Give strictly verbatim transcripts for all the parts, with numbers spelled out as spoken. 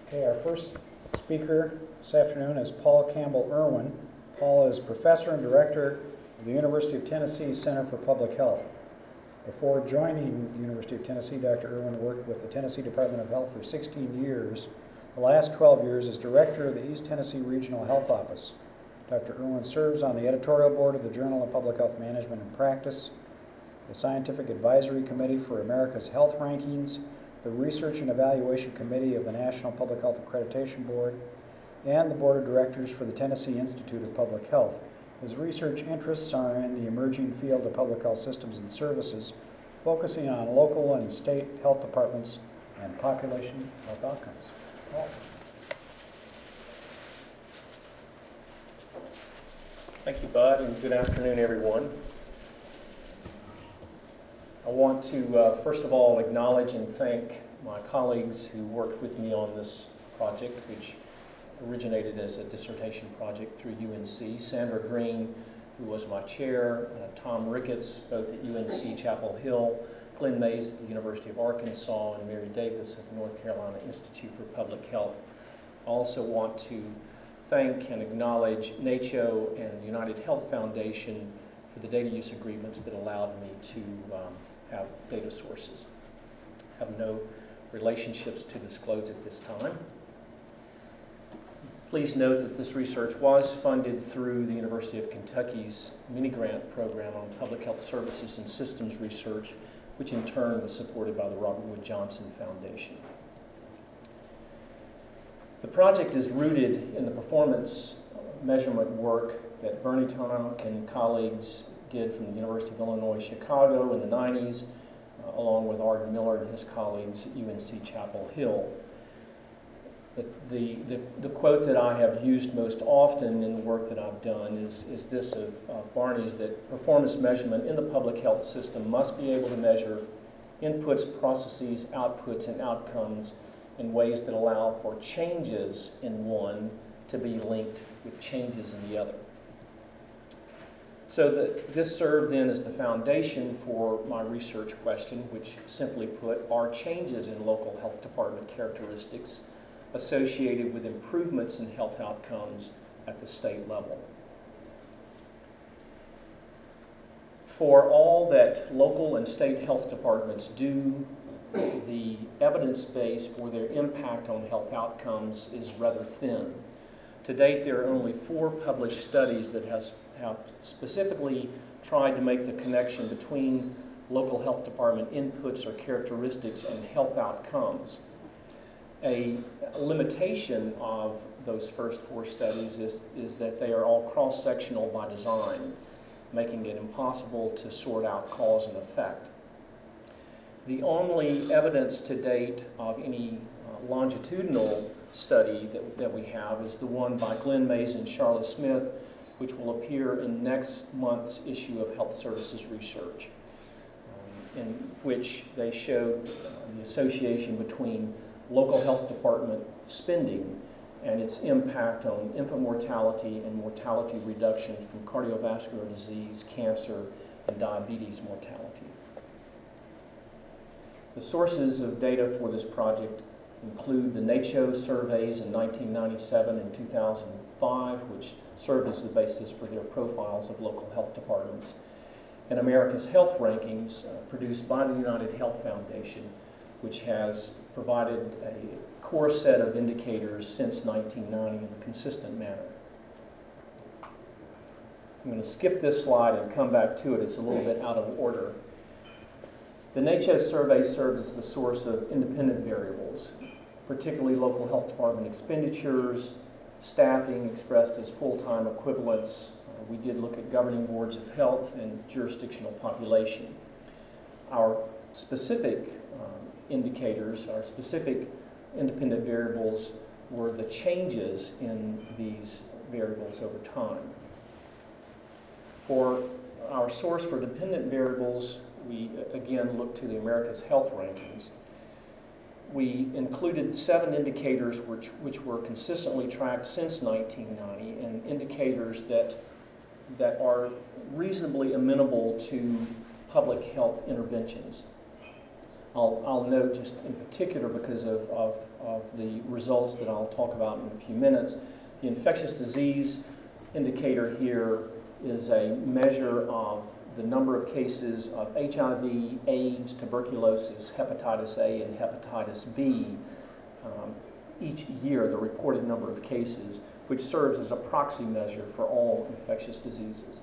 Okay, our first speaker this afternoon is Paul Campbell Irwin. Paul is professor and director of the University of Tennessee Center for Public Health. Before joining the University of Tennessee, Doctor Irwin worked with the Tennessee Department of Health for sixteen years, the last twelve years as director of the East Tennessee Regional Health Office. Doctor Irwin serves on the editorial board of the Journal of Public Health Management and Practice, the Scientific Advisory Committee for America's Health Rankings, the Research and Evaluation Committee of the National Public Health Accreditation Board, and the Board of Directors for the Tennessee Institute of Public Health. His research interests are in the emerging field of public health systems and services, focusing on local and state health departments and population health outcomes. Paul. Thank you, Bud, and good afternoon, everyone. I want to, uh, first of all, acknowledge and thank my colleagues who worked with me on this project, which originated as a dissertation project through U N C. Sandra Green, who was my chair, uh, Tom Ricketts, both at U N C Chapel Hill, Glenn Mays at the University of Arkansas, and Mary Davis at the North Carolina Institute for Public Health. I also want to thank and acknowledge NACCHO and the United Health Foundation for the data use agreements that allowed me to um, have data sources. I have no relationships to disclose at this time. Please note that this research was funded through the University of Kentucky's mini-grant program on public health services and systems research, which in turn was supported by the Robert Wood Johnson Foundation. The project is rooted in the performance measurement work that Bernie Tonok and colleagues did from the University of Illinois Chicago in the nineties, uh, along with Arden Miller and his colleagues at U N C Chapel Hill. The, the, the, the quote that I have used most often in the work that I've done is, is this of uh, Barney's, that performance measurement in the public health system must be able to measure inputs, processes, outputs, and outcomes in ways that allow for changes in one to be linked with changes in the other. So that this served then as the foundation for my research question, which simply put, are changes in local health department characteristics associated with improvements in health outcomes at the state level. For all that local and state health departments do, the evidence base for their impact on health outcomes is rather thin. To date, there are only four published studies that has, have specifically tried to make the connection between local health department inputs or characteristics and health outcomes. A limitation of those first four studies is, is that they are all cross-sectional by design, making it impossible to sort out cause and effect. The only evidence to date of any uh, longitudinal study that, that we have is the one by Glenn Mays and Charlotte Smith, which will appear in next month's issue of Health Services Research, um, in which they showed uh, the association between local health department spending and its impact on infant mortality and mortality reduction from cardiovascular disease, cancer, and diabetes mortality. The sources of data for this project include the NACCHO surveys in nineteen ninety-seven and two thousand five, which served as the basis for their profiles of local health departments, and America's Health Rankings, uh, produced by the United Health Foundation, which has provided a core set of indicators since nineteen ninety in a consistent manner. I'm going to skip this slide and come back to it. It's a little bit out of order. The NACCHO survey serves as the source of independent variables, particularly local health department expenditures, staffing expressed as full-time equivalents. Uh, we did look at governing boards of health and jurisdictional population. Our specific um, indicators, our specific independent variables were the changes in these variables over time. For our source for dependent variables, we again looked to the America's Health Rankings. We included seven indicators which, which were consistently tracked since nineteen ninety, and indicators that, that are reasonably amenable to public health interventions. I'll, I'll note just in particular, because of, of, of the results that I'll talk about in a few minutes. The infectious disease indicator here is a measure of the number of cases of H I V, AIDS, tuberculosis, hepatitis A, and hepatitis B um, each year, the reported number of cases, which serves as a proxy measure for all infectious diseases.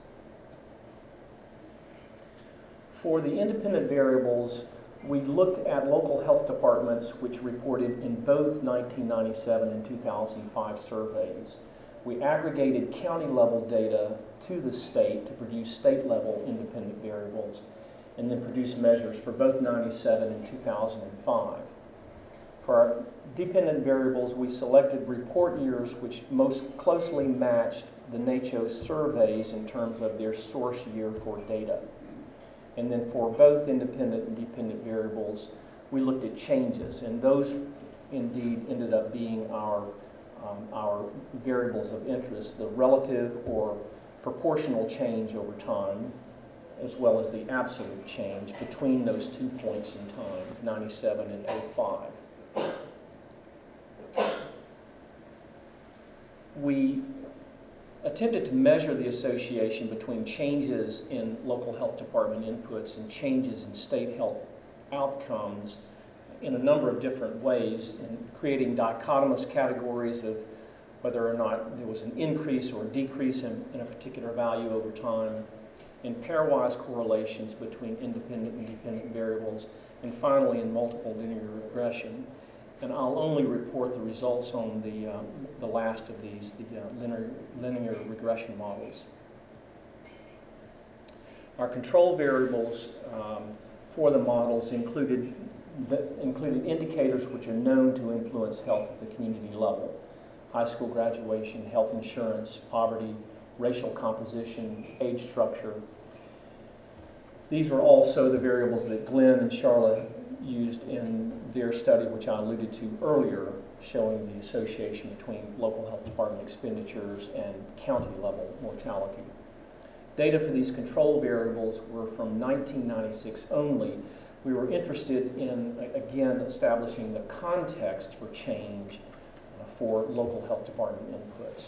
For the independent variables, we looked at local health departments which reported in both nineteen ninety-seven and two thousand five surveys. We aggregated county-level data to the state to produce state-level independent variables, and then produce measures for both ninety-seven and two thousand five. For our dependent variables, we selected report years which most closely matched the NACCHO surveys in terms of their source year for data. And then for both independent and dependent variables, we looked at changes, and those indeed ended up being our, um, our variables of interest, the relative or proportional change over time, as well as the absolute change between those two points in time, ninety-seven and oh five. We attempted to measure the association between changes in local health department inputs and changes in state health outcomes in a number of different ways, in creating dichotomous categories of whether or not there was an increase or decrease in, in a particular value over time, in pairwise correlations between independent and dependent variables, and finally in multiple linear regression. And I'll only report the results on the, um, the last of these, the uh, linear, linear regression models. Our control variables um, for the models included, the, included indicators which are known to influence health at the community level: high school graduation, health insurance, poverty, racial composition, age structure. These were also the variables that Glenn and Charlotte used in their study, which I alluded to earlier, showing the association between local health department expenditures and county level mortality. Data for these control variables were from nineteen ninety-six only. We were interested in, again, establishing the context for change uh, for local health department inputs.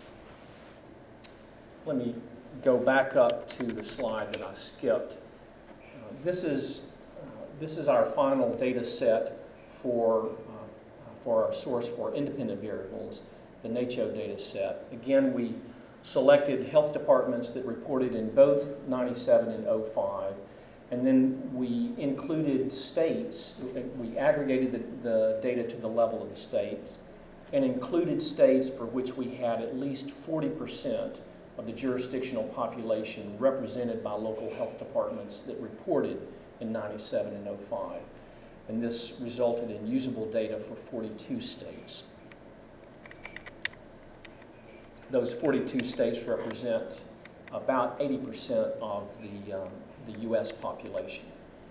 Let me go back up to the slide that I skipped. Uh, this is This is our final data set for, uh, for our source for independent variables, the NACCHO data set. Again, we selected health departments that reported in both ninety-seven and oh five, and then we included states. We aggregated the, the data to the level of the states and included states for which we had at least forty percent of the jurisdictional population represented by local health departments that reported in ninety-seven and oh five. And this resulted in usable data for forty-two states. Those forty-two states represent about eighty percent of the, um, the U S population.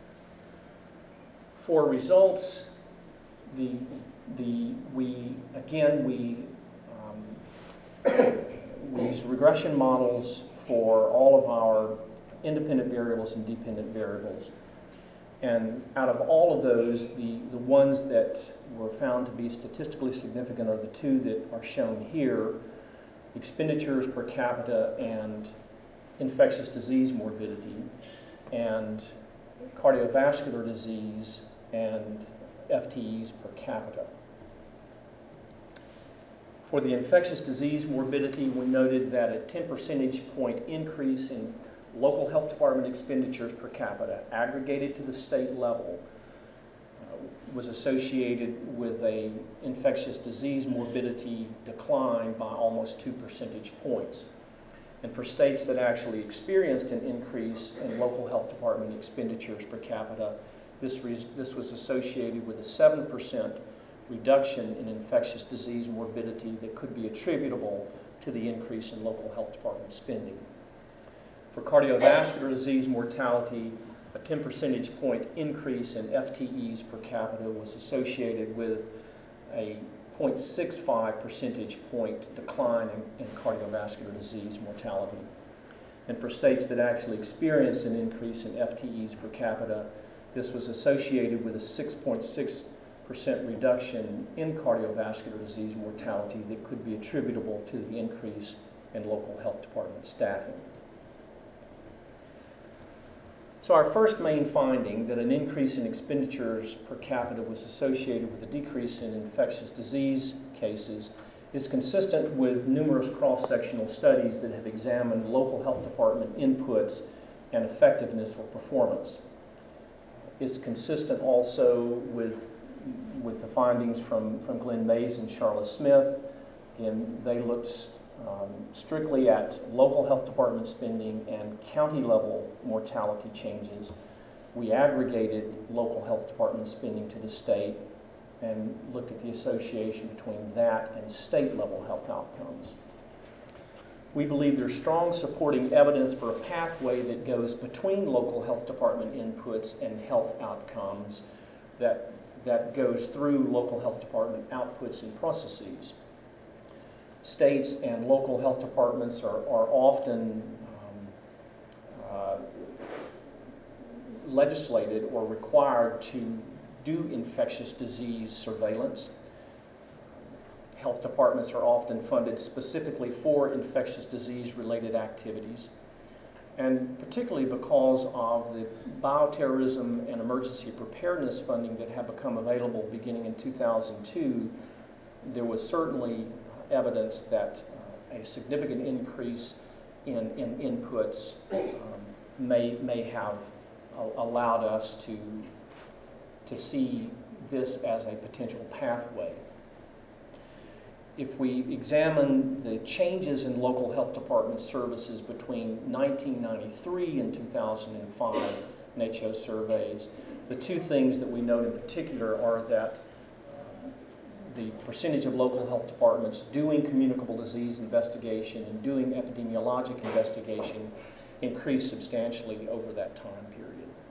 For results, the, the, we, again, we, um, we used regression models for all of our independent variables and dependent variables. And out of all of those, the, the ones that were found to be statistically significant are the two that are shown here: expenditures per capita and infectious disease morbidity, and cardiovascular disease and F T Es per capita. For the infectious disease morbidity, we noted that a ten percentage point increase in local health department expenditures per capita aggregated to the state level uh, was associated with a infectious disease morbidity decline by almost two percentage points. And for states that actually experienced an increase in local health department expenditures per capita, this, this was associated with a seven percent reduction in infectious disease morbidity that could be attributable to the increase in local health department spending. For cardiovascular disease mortality, a ten percentage point increase in F T Es per capita was associated with a zero point six five percentage point decline in, in cardiovascular disease mortality. And for states that actually experienced an increase in F T Es per capita, this was associated with a six point six percent reduction in cardiovascular disease mortality that could be attributable to the increase in local health department staffing. So our first main finding, that an increase in expenditures per capita was associated with a decrease in infectious disease cases, is consistent with numerous cross-sectional studies that have examined local health department inputs and effectiveness or performance. It's consistent also with, with the findings from, from Glenn Mays and Charlotte Smith. Again, they looked um, strictly at local health department spending and county level mortality changes. We aggregated local health department spending to the state and looked at the association between that and state level health outcomes. We believe there's strong supporting evidence for a pathway that goes between local health department inputs and health outcomes that, that goes through local health department outputs and processes. States and local health departments are, are often um, uh, legislated or required to do infectious disease surveillance. Health departments are often funded specifically for infectious disease-related activities. And particularly because of the bioterrorism and emergency preparedness funding that have become available beginning in two thousand two, there was certainly evidence that uh, a significant increase in, in inputs um, may, may have uh, allowed us to, to see this as a potential pathway. If we examine the changes in local health department services between nineteen ninety-three and two thousand five N H O surveys, the two things that we note in particular are that uh, the percentage of local health departments doing communicable disease investigation and doing epidemiologic investigation increased substantially over that time period.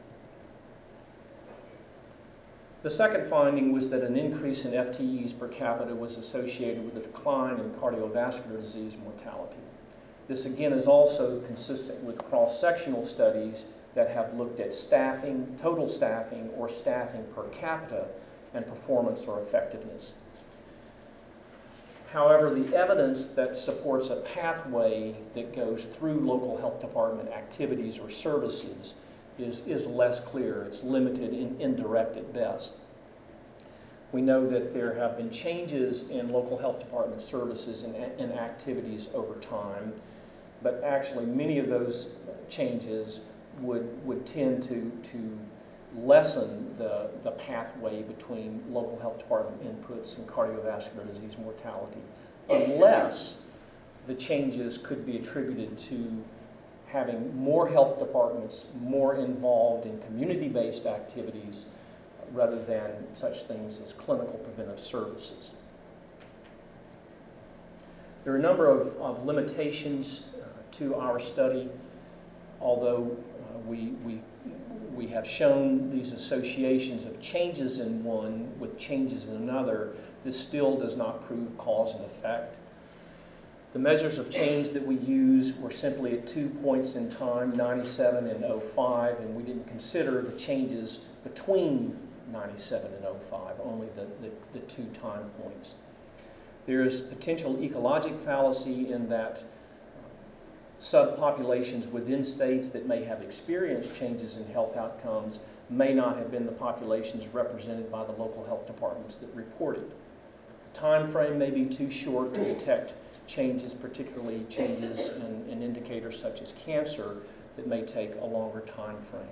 The second finding was that an increase in F T Es per capita was associated with a decline in cardiovascular disease mortality. This again is also consistent with cross-sectional studies that have looked at staffing, total staffing, or staffing per capita, and performance or effectiveness. However, the evidence that supports a pathway that goes through local health department activities or services is, is less clear. It's limited and indirect at best. We know that there have been changes in local health department services and, and activities over time, but actually many of those changes would, would tend to, to lessen the, the pathway between local health department inputs and cardiovascular disease mortality, unless the changes could be attributed to having more health departments more involved in community-based activities rather than such things as clinical preventive services. There are a number of, of limitations uh, to our study, although uh, we, we, we have shown these associations of changes in one with changes in another. This still does not prove cause and effect. The measures of change that we use were simply at two points in time, ninety-seven and oh five, and we didn't consider the changes between ninety-seven and oh five, only the, the, the two time points. There is potential ecologic fallacy in that subpopulations within states that may have experienced changes in health outcomes may not have been the populations represented by the local health departments that reported. The time frame may be too short to detect changes, particularly changes in, in indicators such as cancer that may take a longer time frame.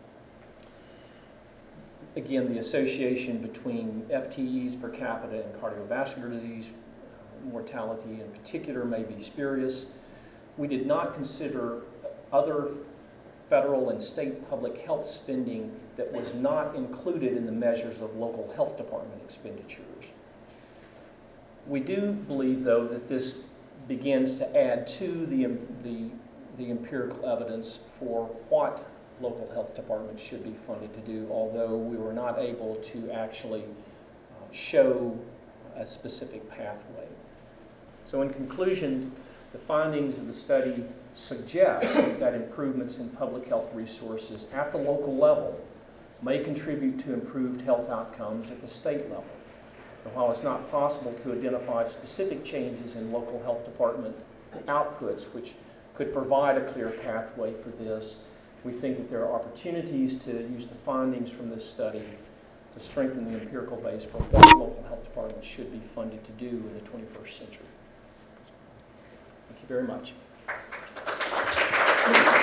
Again, the association between F T Es per capita and cardiovascular disease uh, mortality in particular may be spurious. We did not consider other federal and state public health spending that was not included in the measures of local health department expenditures. We do believe, though, that this begins to add to the, the, the empirical evidence for what local health departments should be funded to do, although we were not able to actually uh, show a specific pathway. So in conclusion, the findings of the study suggest that improvements in public health resources at the local level may contribute to improved health outcomes at the state level. And while it's not possible to identify specific changes in local health department outputs which could provide a clear pathway for this, we think that there are opportunities to use the findings from this study to strengthen the empirical base for what local health departments should be funded to do in the twenty-first century. Thank you very much.